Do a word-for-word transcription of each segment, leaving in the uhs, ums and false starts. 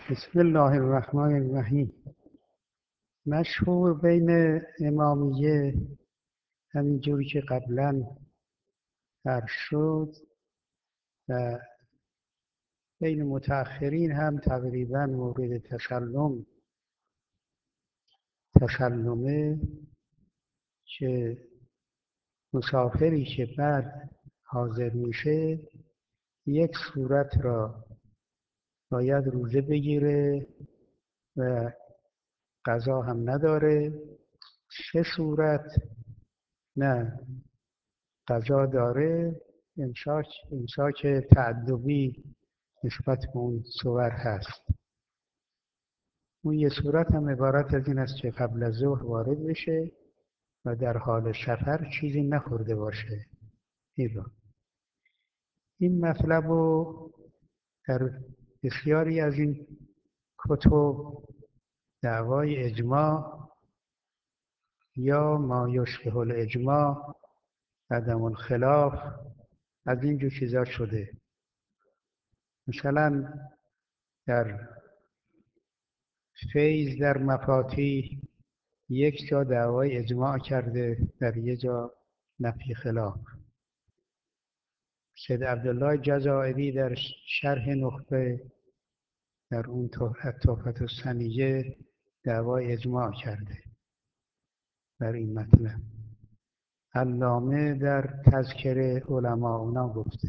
بسم الله الرحمن الرحیم. مشهور بین امامیه همینجوری که قبلا عرض شد و بین متأخرین هم تقریبا مورد تسلم تسلمه که مسافری که بعد حاضر میشه یک صورت را باید روزه بگیره و قضا هم نداره، سه صورت نه قضا داره. امساک امساک تعدبی نسبت به اون صور هست. اون یه صورت هم عبارت از این است که قبل از ظهر وارد بشه و در حال سفر چیزی نخورده باشه. این را این مطلب رو در بسیاری از این کتب دعوای اجماع یا ما یشبه الاجماع، عدم الخلاف، از اینجور چیزا شده. مثلا در فیض در مفاتیح یک جا دعوای اجماع کرده، در یک جا نفی خلاف. سید عبدالله جزائری در شرح نخبه در اون تحفة الصنیه دعوای اجماع کرده در این مطلب. علامه در تذکره علما اونا گفته.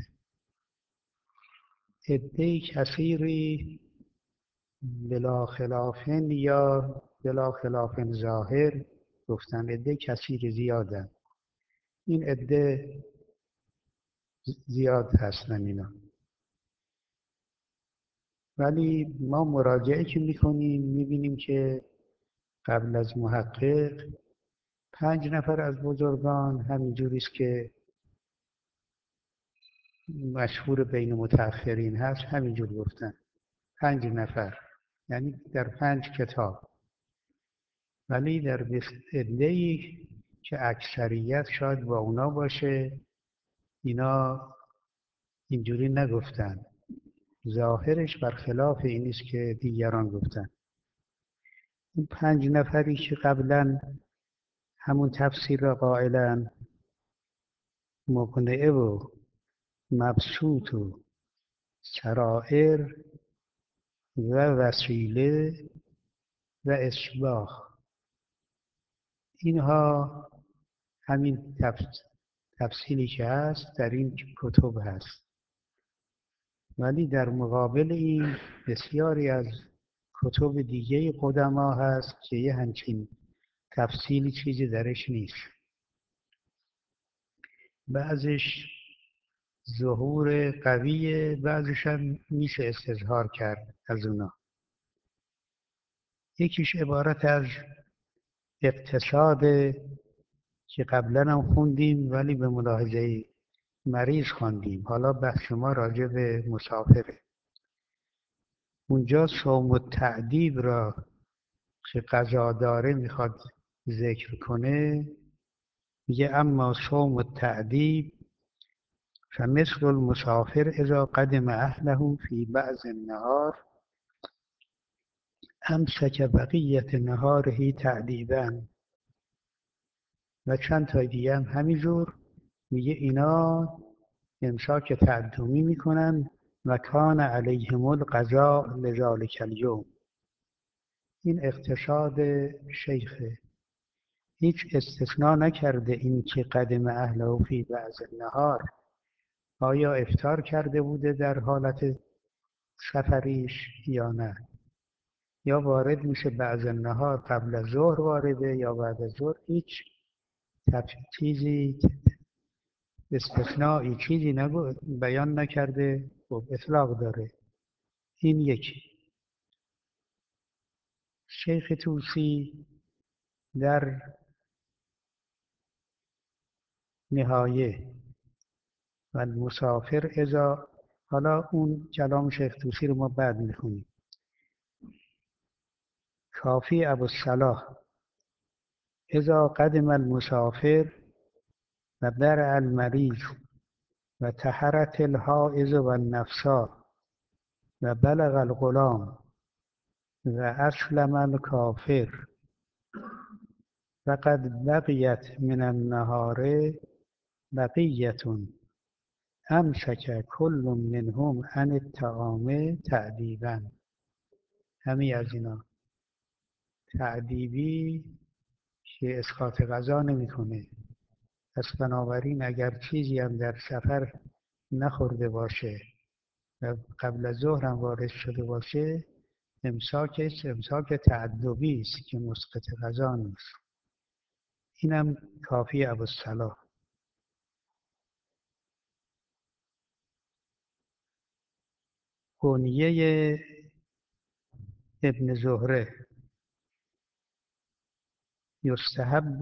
عده کثیری بلا خلافن یا بلا خلافن ظاهر گفتن، عده کثیر زیادن. این عده زیاد هستن اینا، ولی ما مراجعه که میکنیم میبینیم که قبل از محقق پنج نفر از بزرگان همینجوری است که مشهور بین متأخرین هست همینجور گفتن. پنج نفر یعنی در پنج کتاب. ولی در عده‌ای که اکثریت شاید با اونا باشه، اینا اینجوری نگفتن. ظاهرش برخلاف این است که دیگران گفتن. این پنج نفری که قبلا همون تفسیر را قائلن، مقنعه و مبسوط و سرائر و وسیله و اشباح، اینها همین تفصیلی که هست در این کتب هست. ولی در مقابل این بسیاری از کتب دیگه قدما هست که یه همچین تفصیلی چیزی درش نیست. بعضش ظهور قویه، بعضش هم میشه استظهار کرد از اونا. یکیش عبارت از اقتصاد که قبلا هم خوندیم ولی به ملاحظه مریض خواندیم. حالا بحث ما راجع به مسافره. اونجا صوم التعدیب را که قضا داره میخواد ذکر کنه. میگه اما صوم التعدیب فمثل المسافر اذا قدم اهله فی بعض النهار امسک بقیت نهاره تعدیبا. و چند تا دیگه هم همینجور میگه اینا امساک تعدمی میکنن و کان علیهم القضاء لذالک الیوم. این اقتصاد شیخه، هیچ استثناء نکرده این که قدم اهله فی بعض النهار. آیا افطار کرده بوده در حالت سفریش یا نه، یا وارد میشه بعض النهار، قبل از ظهر وارده یا بعد از ظهر. هیچ چیزی استثنایی چیزی نگو بیان نکرده و اطلاق داره. این یکی. شیخ طوسی در نهایه و المسافر اذا، حالا اون کلام شیخ طوسی رو ما بعد میخونیم. کافی ابوالصلاح اذا قدم المسافر و برع المریض و طهرت الحائض و النفسا و بلغ الغلام و اسلم الکافر فقد بقیت من النهار بقیتون امسک کل منهم عن الطعام تأدیبا. همین از اینا تأدیبی که اسقاط غذا نمیکنه. پس بنابراین اگر چیزی هم در سفر نخورده باشه و قبل از ظهر هم وارد شده باشه، امساکش امساک تعدبی است که مسقط غذا نیست. اینم کافی ابوالصلاح. کنیه ابن زهره: یستحب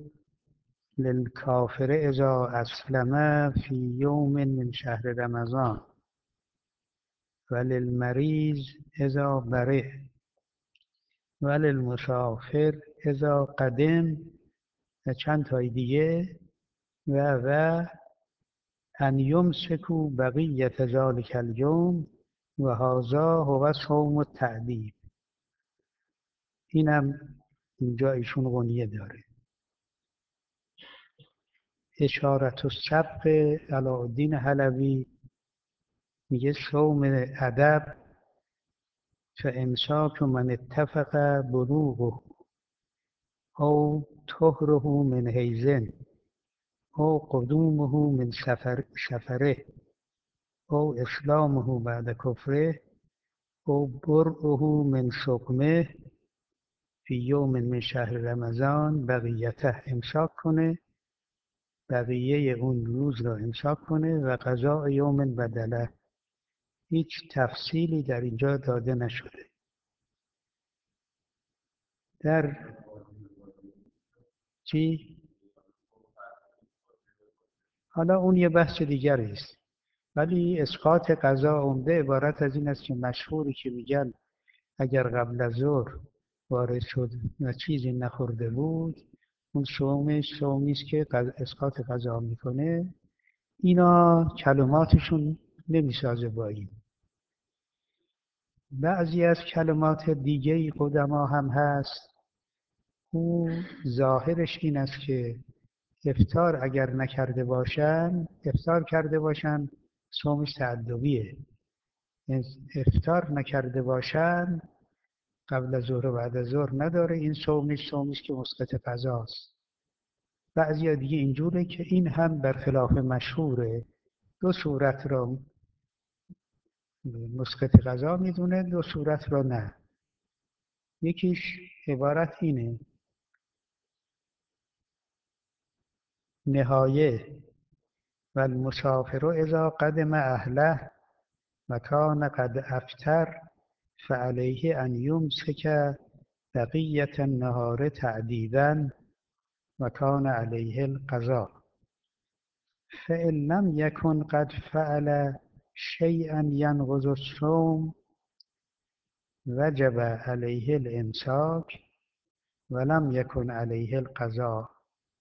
للکافر اذا اسلم فی یوم من شهر رمضان و للمریض اذا برئ و للمسافر اذا قدم، و چند تای دیگه، و و ان یمسکوا بقیت ذلک الیوم و هذا هو صوم التأدیب. اینم اینجا ایشون غنیه داره. اشارت السبق علاءالدین حلبی میگه صوم ادب فامساک من اتفق بلوغه او طهره من حیزن او قدومه من سفر سفره او اسلامه بعد کفره او برعه من سقمه فی یوم من شهر رمضان بقیته، امساک کنه، بقیه اون روز را امساک کنه، و قضاء یوم بدله. هیچ تفصیلی در اینجا داده نشده. در چی؟ حالا اون یه بحث دیگری است، ولی اسقاط قضا عمده عبارت از این است که مشهوری که میگن اگر قبل از ظهر وارد شد و چیزی نخورده بود، اون صومش صومی است که اسقاط قضا میکنه. اینا کلماتشون نمیسازه با این. بعضی از کلمات دیگه قدما هم هست، او ظاهرش این است که افطار اگر نکرده باشن، افطار کرده باشن صومش تعدویه. افطار نکرده باشن قبل از ظهر و بعد از ظهر نداره، این صومش صومش که مسقط قضاست. بعضی دیگه اینجوره که این هم برخلاف مشهوره، دو صورت را مسقط قضا میدونه، دو صورت را نه. یکیش عبارت اینه: نهایه و المسافر اذا قدم اهله و کان قد افطر فعلیه ان یمسک بقیت النهار تعدیبا و کان علیه القضاء فإن لم یکن قد فعل شیئا ینقض الصوم وجب علیه الامساک ولم یکن علیه القضاء.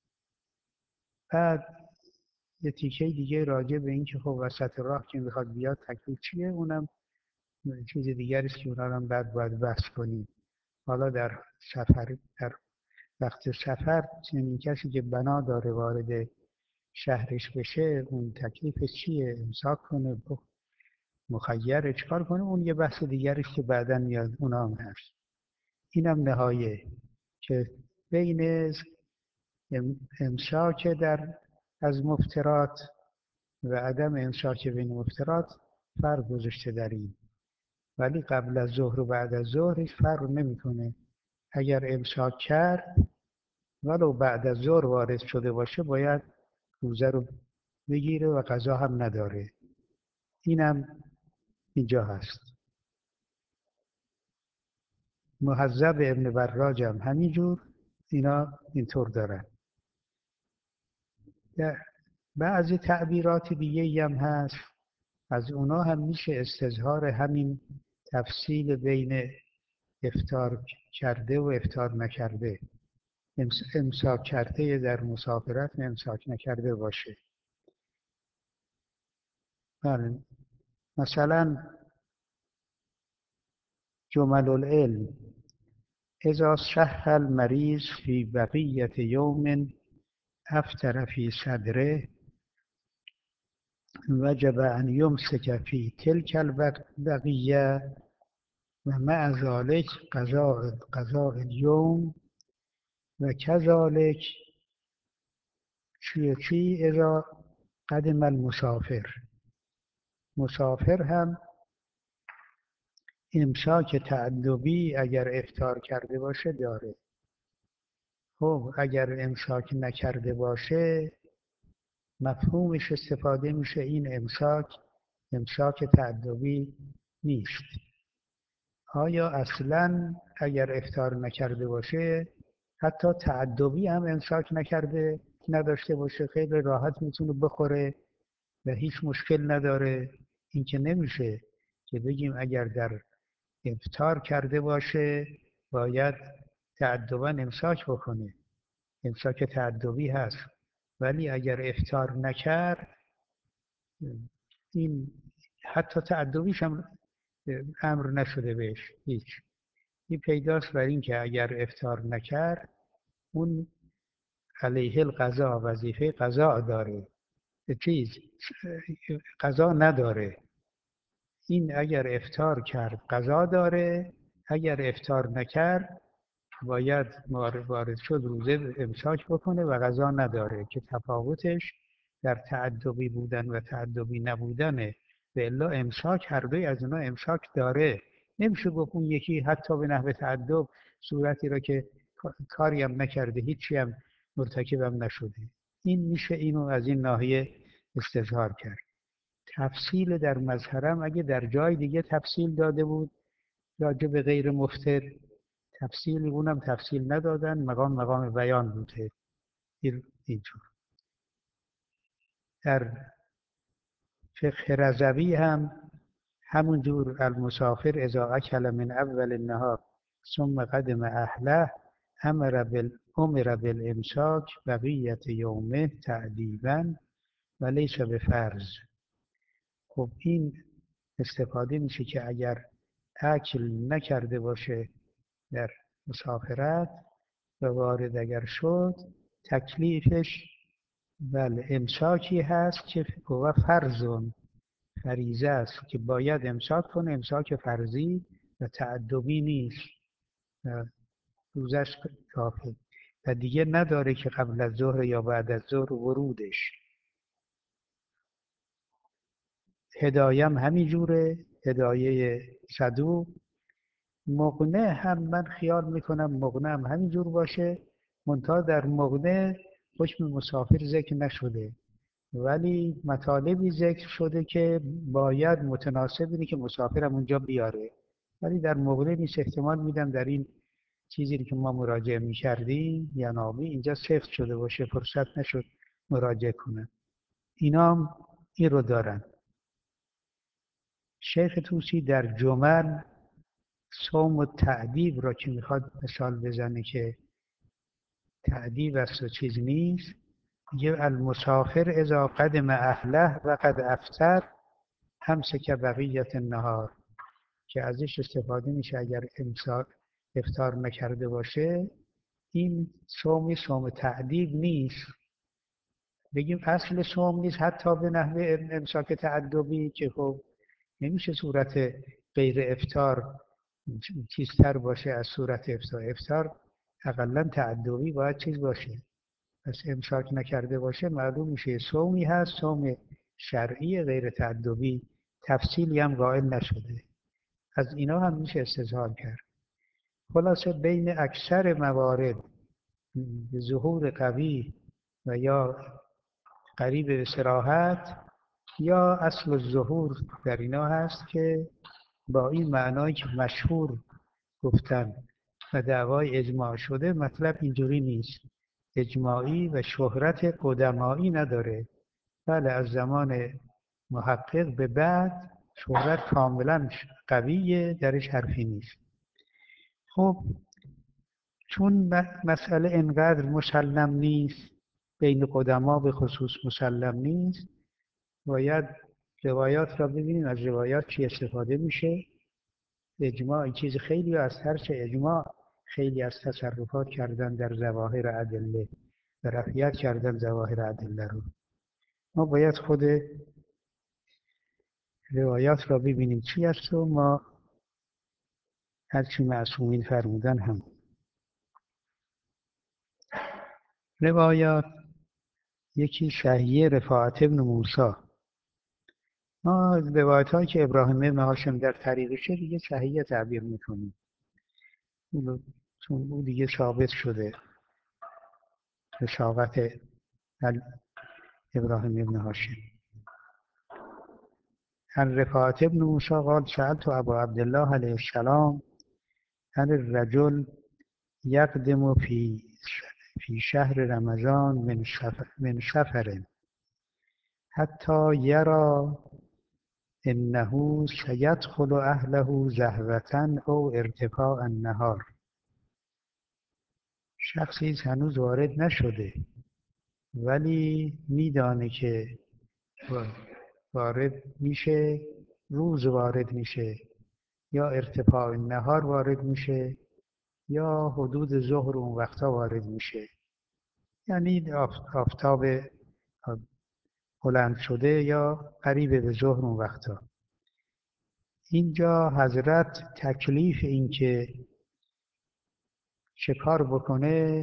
بعد یه تیکه دیگه راجع به این که خب وسط راه که میخواد بیاد تکلیف چیه، اونم چیز دیگری است که اونا رو هم بعد باید بحث کنیم. حالا در سفر، در وقت سفر، چنین کسی که بنا داره وارد شهرش بشه، اون تکلیفش چیه؟ امساک کنه، مخیره، چکار کنه؟ اون یه بحث دیگری است که بعدا میاد، اونا هم هست. اینم نهایه که بین امساک در از مفترات و عدم امساک بین مفترات فرق گذاشته در این، ولی قبل از ظهر و بعد از ظهر هیچ فرق نمیکنه. اگر امساک کرد ولو بعد از ظهر وارد شده باشه باید روزه رو بگیره و قضا هم نداره. اینم اینجا هست. مهذب ابن براج هم همینجور، اینا اینطور دارن. بعضی تعبیرات دیگه هم هست، از اونا هم میشه استظهار همین تفصیل بین افطار کرده و افطار نکرده. امساک کرده در مسافرت و امساک نکرده باشه. بله. مثلا جمل العلم: اذا صح المریض فی بقیت یوم افطر فی صدره وجب ان یمسک فی تلک البقیه و مع ذلك قضاء قضاء اليوم و کذالک چی چی اذا قدم المسافر. مسافر هم امساک تعدبی اگر افطار کرده باشه داره. خب اگر امساک نکرده باشه مفهومش استفاده میشه این امساک امساک تعدبی نیست. آیا اصلا اگر افطار نکرده باشه حتی تعدبی هم امساک نکرده نداشته باشه خیلی راحت میتونه بخوره و هیچ مشکل نداره؟ این که نمیشه که بگیم اگر در افطار کرده باشه باید تعدبا امساک بکنه. امساک تعدبی هست، ولی اگر افطار نکرد این حتی تعدبیش هم امر نشده بهش هیچ. این پیداست بر این که اگر افطار نکرد اون علیه القضا وظیفه قضا داره، چیز قضا نداره. این اگر افطار کرد قضا داره، اگر افطار نکرد باید وارد شد روزه امساک بکنه و قضا نداره که تفاوتش در تعدبی بودن و تعدبی نبودنه. و الا امساک هر دوی از اینا امساک داره. نمیشه گفت اون یکی حتی به نحو تعدب صورتی را که کاری هم نکرده هیچی هم مرتکبم نشده. این میشه اینو از این ناحیه استظهار کرد. تفصیل در مظهرم اگه در جای دیگه تفصیل داده بود راجع به غیر مفطر تفصیل، اونم تفصیل ندادن، مقام مقام بیان بوده. اینجور در فقه رضوی هم همون جور المسافر اذا اکل من اول النهار ثم قدم اهله امر بالامر بالامساک بقیت یومه تعدیبا و لیس به فرض. خب این استفاده میشه که اگر اکل نکرده باشه در مسافرت و وارد اگر شد تکلیفش بله امساکی هست که هو فرضون فریضه است که باید امساک کنه، امساک فرضی و تعدبی نیست، روزش کافی و دیگه نداره که قبل از ظهر یا بعد از ظهر ورودش. هدایم همین جوره، هدایه صدوق. مقنع هم من خیال میکنم مقنع هم همین جور باشه، منتها در مقنع حکم مسافر ذکر نشده ولی مطالبی ذکر شده که باید متناسب اینه که مسافرم اونجا بیاره، ولی در مقنع نیست. احتمال میدم در این چیزی که ما مراجعه میکردیم یا نامی اینجا سفت شده باشه، فرصت نشد مراجعه کنن. اینا هم این رو دارن. شیخ طوسی در جمل صوم و تعدیب را که میخواد مثال بزنه که تعدیب است و چیز نیست، میگه المسافر اذا قدم اهله و قد افطر امسک بقیت النهار، که ازش استفاده میشه اگر امساک افطار نکرده باشه. این صومی صوم تعدیب نیست، بگیم اصل صوم نیست حتی به نحو امساک تعدبی که خب نمیشه صورت غیر افطار چیزتر باشه از صورت افطار. افطار اقلا تعدبی باید چیز باشه، پس امساک نکرده باشه معلوم میشه صومی هست، صوم شرعی غیر تعدبی، تفصیلی هم قائل نشده. از اینا هم میشه استظهار کرد. خلاصه بین اکثر موارد ظهور قوی و یا قریب به صراحت یا اصل الظهور در اینا هست که با این معنایی که مشهور گفتن و دعوای اجماع شده. مطلب اینجوری نیست، اجماعی و شهرت قدمایی نداره. بله از زمان محقق به بعد شهرت کاملا قویه، درش حرفی نیست. خب چون مسئله انقدر مسلم نیست، بین قدما به خصوص مسلم نیست، باید روایات را ببینیم از روایات چی استفاده میشه اجماع چیز خیلی از هرچه اجماع خیلی از تصرفات کردن در ظواهر ادله و رفیت کردن ظواهر ادله رو. ما باید خود روایات را ببینیم چی است و ما هرچی معصومین فرمودن هم روایات. یکی صحیح رفاعت ابن موسی. ما روایت هایی که ابراهیم ابن هاشم در طریقشه دیگه صحیح تعبیر میکنیم، چون او دیگه ثابت شده رسالت ابراهیم ابن هاشم. عن رفاعت ابن موسی قال سألت ابا عبدالله علیه السلام عن الرجل یقدم فی فی شهر رمضان من سفر, من سفر حتی یرى انه سیدخل اهله زهوة او ارتفاع النهار. شخصی هنوز وارد نشده ولی میدانه که وارد میشه، روز وارد میشه یا ارتفاع نهار وارد میشه یا حدود ظهر اون وقتا وارد میشه، یعنی آفتاب بلند شده یا قریب به ظهر اون وقتا. اینجا حضرت تکلیف این که چه کار بکنه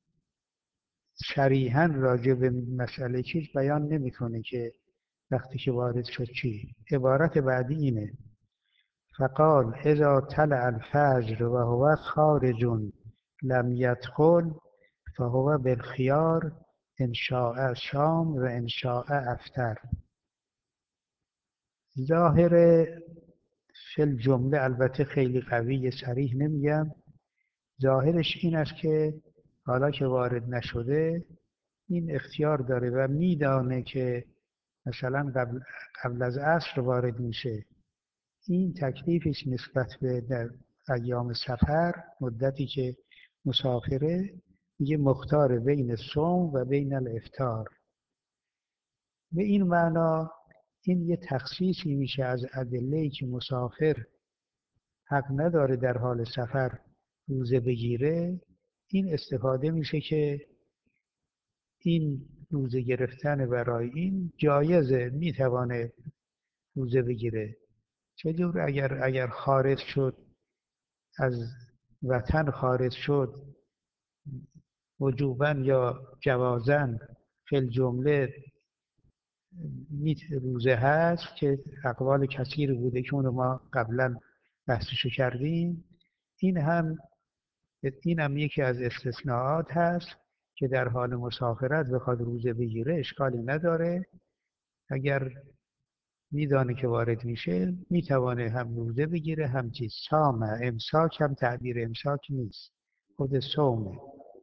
صریحاً راجع به مسئله چیز بیان نمیکنه که وقتی که وارد شد چی. عبارت بعدی اینه: فقال اذا طلع الفجر و هو خارج لم يدخل فهو بالخيار ان شاء صام و ان شاء افطر. ظاهر فی الجمله، البته خیلی قوی صریح نمیگم، ظاهرش این است که حالا که وارد نشده این اختیار داره و میدانه که مثلا قبل, قبل از عصر وارد میشه. این تکلیفش نسبت به در ایام سفر، مدتی که مسافره، میگه مختار بین صوم و بین الافطار. به این معنا این یه تخصیصی میشه از ادله‌ای که مسافر حق نداره در حال سفر روزه بگیره. این استفاده میشه که این روزه گرفتن برای این جایزه، میتوانه روزه بگیره. چجور اگر اگر خارج شد، از وطن خارج شد، وجوباً یا جوازاً فی الجمله روزه هست که اقوال کثیر بوده که اونو ما قبلا بحثشو کردیم. این هم این هم یکی از استثناءات هست که در حال مسافرت بخواد روزه بگیره اشکالی نداره. اگر میدانه که وارد میشه میتوانه هم روزه بگیره هم چیز. صام، امساک هم تعبیر امساک نیست، خود صومه.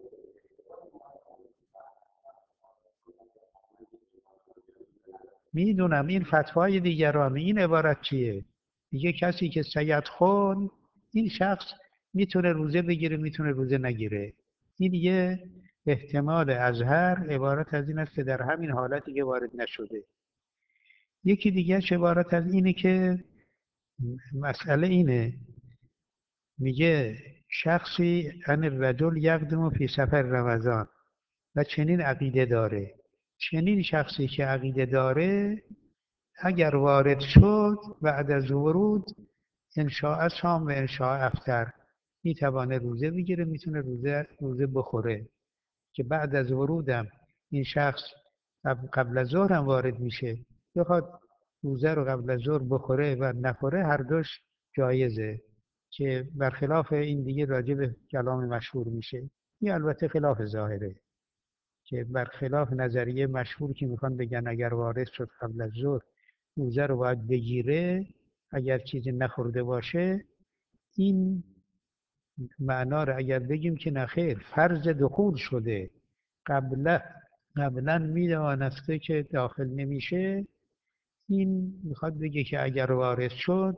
میدونم این فتوای دیگرانه. این عبارت چیه؟ میگه کسی که سیدخل، این شخص میتونه روزه بگیره میتونه روزه نگیره. این یه احتمال اظهر عبارت از این است که در همین حالتی که وارد نشده. یکی دیگه عبارت از اینه که مسئله اینه، میگه شخصی ان الرجل یقدم فی سفر رمضان و چنین عقیده داره. چنین شخصی که عقیده داره اگر وارد شد بعد از ورود انشاء صام و انشاء افطر، میتونه روزه بگیره میتونه روزه روزه بخوره. که بعد از ورودم این شخص قبل از ظهر هم وارد میشه، بخواد روزه رو قبل از ظهر بخوره و نخوره هر دوش جایزه، که برخلاف این دیگه راجع به کلام مشهور میشه. این البته خلاف ظاهره، که برخلاف نظریه مشهور که میخوان بگن اگر وارد شد قبل از ظهر روزه رو باید بگیره اگر چیزی نخورده باشه. این معنا رو اگر بگیم که نخیر، فرض دخول شده، قبلا قبلا میدانسته که داخل نمیشه، این میخواد بگه که اگر وارد شد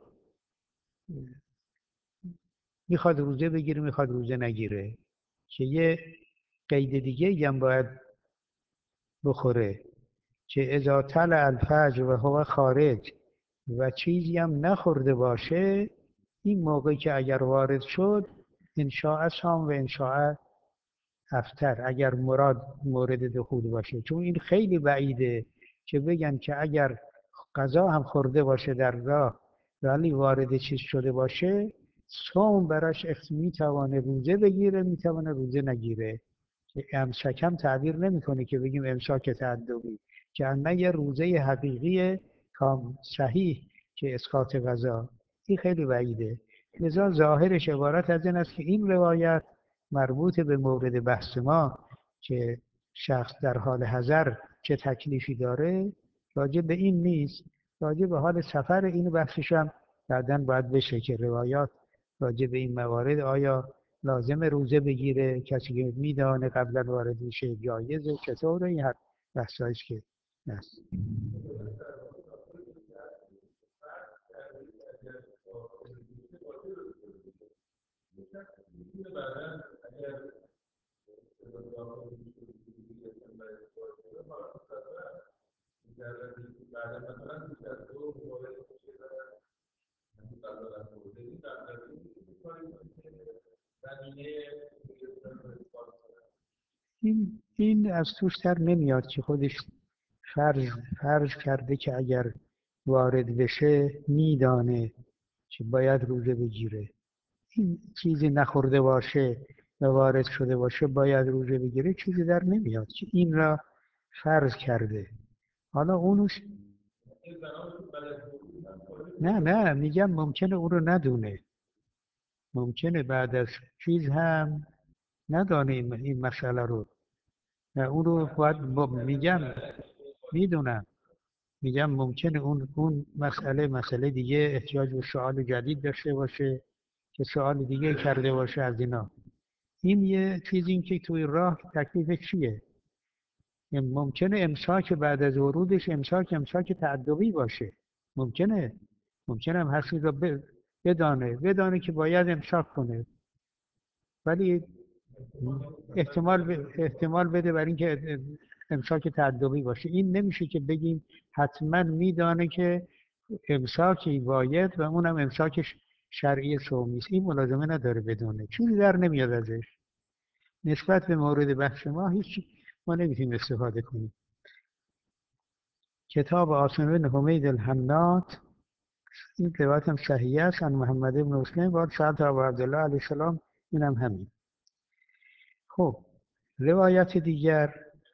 میخواد روزه بگیره میخواد روزه نگیره. که یه قید دیگه هم باید بخوره که اذا طلع الفجر و هو خارج، و چیزی هم نخورده باشه این موقعی که اگر وارد شد انشاء شام و انشاء افطر اگر مراد مورد دخول باشه، چون این خیلی بعیده که بگن که اگر غذا هم خورده باشه در راه ولی وارد چیز شده باشه صوم براش میتوانه روزه بگیره میتوانه روزه نگیره. امسک هم تعبیر نمیکنه که بگیم امساک تعدوی، که اما یه روزه حقیقی کام صحیح که اسقاط غذا، این خیلی بعیده. لذا ظاهرش عبارت از این است که این روایت مربوط به مورد بحث ما که شخص در حال حضر چه تکلیفی داره راجع به این نیست، راجع به حال سفر این بحثش هم بعداً باید بشه که روایات راجع به این موارد آیا لازم روزه بگیره، کسی که میدانه قبلا وارد میشه جایزه، چطور، این هر بحثایش که هست. این این از توش در نمیاد که خودش فرض فرض کرده که اگر وارد بشه میدانه که باید روزه بگیره. این چیزی نخورده باشه و وارد شده باشه باید روزه بگیره، چیزی در نمیاد که این را فرض کرده. حالا اونوش نه نه میگم ممکنه اون رو ندونه، ممکنه بعد از چیز هم ندانه این این مسئله رو. نه اون رو باید با- میگم میدونم، میگم ممکنه اون اون مسئله مسئله دیگه احتیاج به سوال جدید داشته باشه که سوال دیگه کرده باشه از اینا. این یه چیزی این که توی راه تکلیف چیه؟ ممکنه امساک بعد از ورودش امساک امساک تعدوی باشه، ممکنه ممکنه هم هستی را بدانه بدانه که باید امساک کنه، ولی احتمال احتمال بده برای اینکه امساک تعدوی باشه. این نمیشه که بگیم حتما میدانه که امساکی باید و اونم امساک شرعی صومی است، این ملازمه نداره بدونه، چیزی در نمیاد ازش. نسبت به مورد بحث ما هیچ ما نمیتونیم استفاده کنیم. کتاب عاصم بن حمید الحنات، این روایت هم صحیح است، عن محمد بن مسلم و سعد ابو عبدالله علیه السلام، این هم همین. خب روایت دیگر،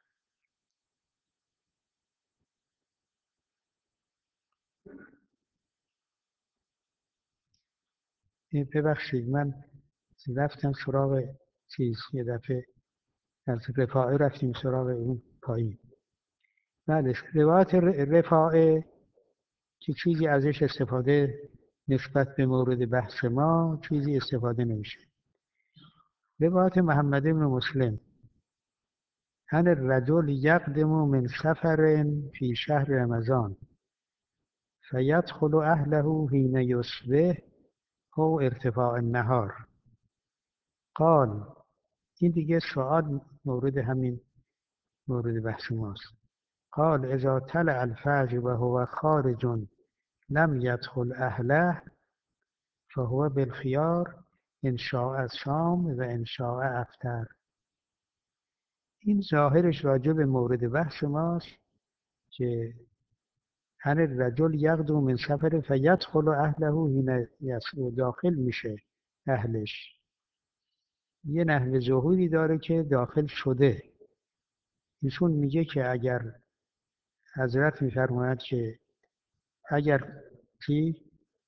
ببخشید من رفتم سراغ چیز، یه دفعه از رفاعه رفتیم سراغ اون پایین. بله روایت رفاعه که چیزی ازش استفاده نسبت به مورد بحث ما چیزی استفاده نمیشه. روایت محمد بن مسلم، هن الرجل یقدم من سفر فی شهر رمضان فیدخل اهله حین یصبح او ارتفاع النهار. قال، این دیگه سوال مورد همین مورد بحث ماست. قال اذا طلع الفجر و هو خارج لم يدخل اهله فهو بالخيار ان شاء صام و ان شاء افطر. این ظاهرش راجع به مورد بحث ماست که هر الرجل یغدو من سفر فیدخل اهله حین یصبح، داخل میشه اهلش، یه نحو ظهوری داره که داخل شده. ایشون میگه که اگر حضرت میفرماید که اگر کی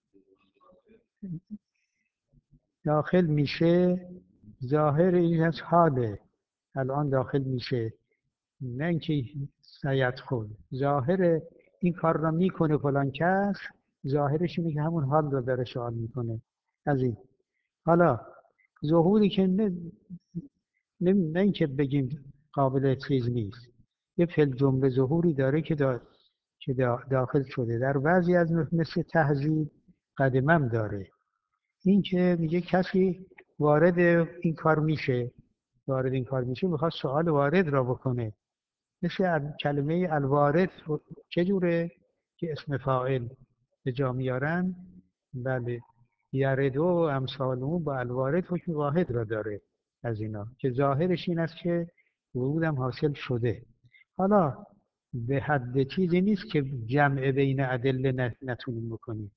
داخل میشه، ظاهر این از حاله الان داخل میشه، نه اینکه سیدخل، ظاهر این کار را میکنه فلان کس، ظاهرش اینه که همون حال رو داره سوال میکنه از این. حالا ظهوری که نه, نه, نه اینکه بگیم قابل چیز نیست، یه فل جمله ظهوری داره که, دا که دا داخل شده، در بعضی از مثل تهذیب قدمم داره. این که میگه کسی وارد این کار میشه، وارد این کار میشه میخواد سوال وارد را بکنه، مثل کلمه الوارد چجوره که اسم فاعل به جا میارن. بله یرد و امثالمون با الوارد حکم واحد را داره از اینا که ظاهرش این است که ورودم حاصل شده. حالا به حد چیزی نیست که جمع بین ادله نتونیم بکنیم.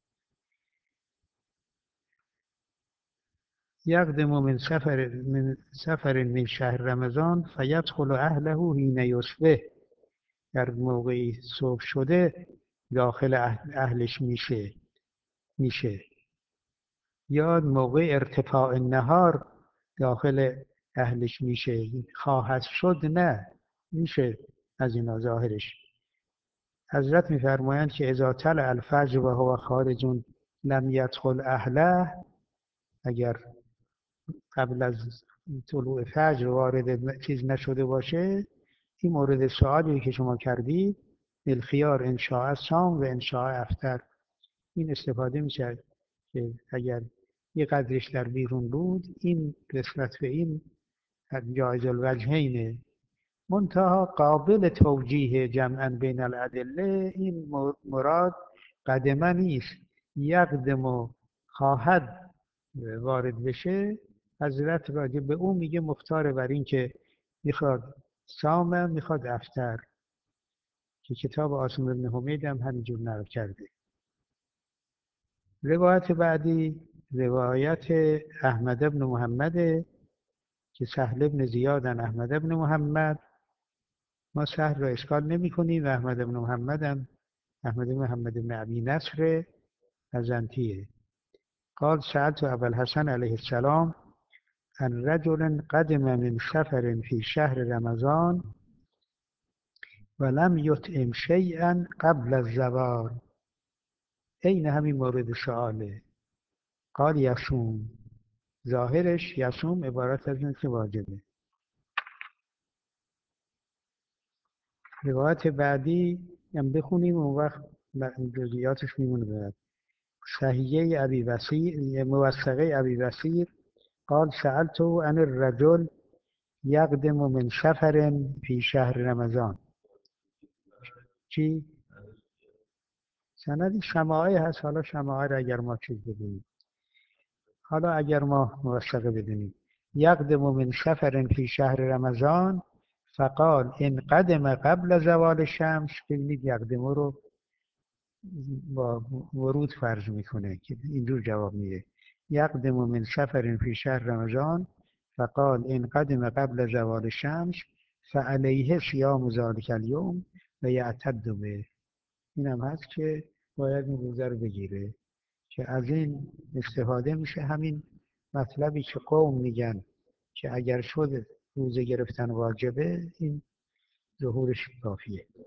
یقدم من سفر من سفر من شهر رمضان فیدخل اهله حین یصبح، در موقعی صبح شده داخل اهلش میشه میشه یا موقع ارتفاع نهار داخل اهلش میشه. خواهد شد نه، میشه از اینا ظاهرش. حضرت میفرمایند که اذا طلع الفجر و هو خارج لم یدخل اهله، اگر قبل از طلوع فجر وارد چیز نشده باشه، این مورد سوالی که شما کردید، بالخیار انشاء صام و انشاء افطر، این استفاده میشه که اگر یه قدرش در بیرون بود، این نسبت به این جایز الوجهینه. منتها قابل توجیه جمعا بین الادله، این مراد قدمه نیست، یقدم و خواهد وارد بشه. حضرت راجع به اون میگه مختار بر این که میخواد سامه میخواد افطر، که کتاب عاصم بن حمید هم همینجور نقل کرده. روایت بعدی روایت احمد بن محمد که سهل بن زیادن احمد بن محمد. ما سهل را اشکال نمی کنیم و احمد بن محمد هم احمد بن محمد بن ابی نصر ازنتیه. قال سألت ابا الحسن علیه السلام عن رجل قدم من سفر في شهر رمضان ولم يطعم شيئا قبل الزوال. این همین مورد سؤاله. قال یصوم، ظاهرش یصوم عبارت از این که واجبه. روایت بعدی هم بخونیم اون وقت جزئیاتش میمونه بعد. صحیحه ابی بصیر، موثقه ابی بصیر قال سألته عن الرجل یقدم من سفر فی شهر رمضان. چی؟ سندی شماعه هست. حالا شماعه را اگر ما چیز بدونیم، حالا اگر ما موثقه بدونیم، یقدم من سفر فی شهر رمضان فقال ان قدم قبل زوال شمس، ببینید یقدم رو با ورود فرض میکنه که اینجور جواب میده. یقدم من سفر فی شهر رمضان فقال ان قدم قبل زوال شمس فعلیه صیام ذلک الیوم و یعتد به. این هم هست که باید این روزه رو بگیره، که از این استفاده میشه همین مطلبی که قوم میگن که اگر شد روزه گرفتن واجبه، این ظهورش کافیه.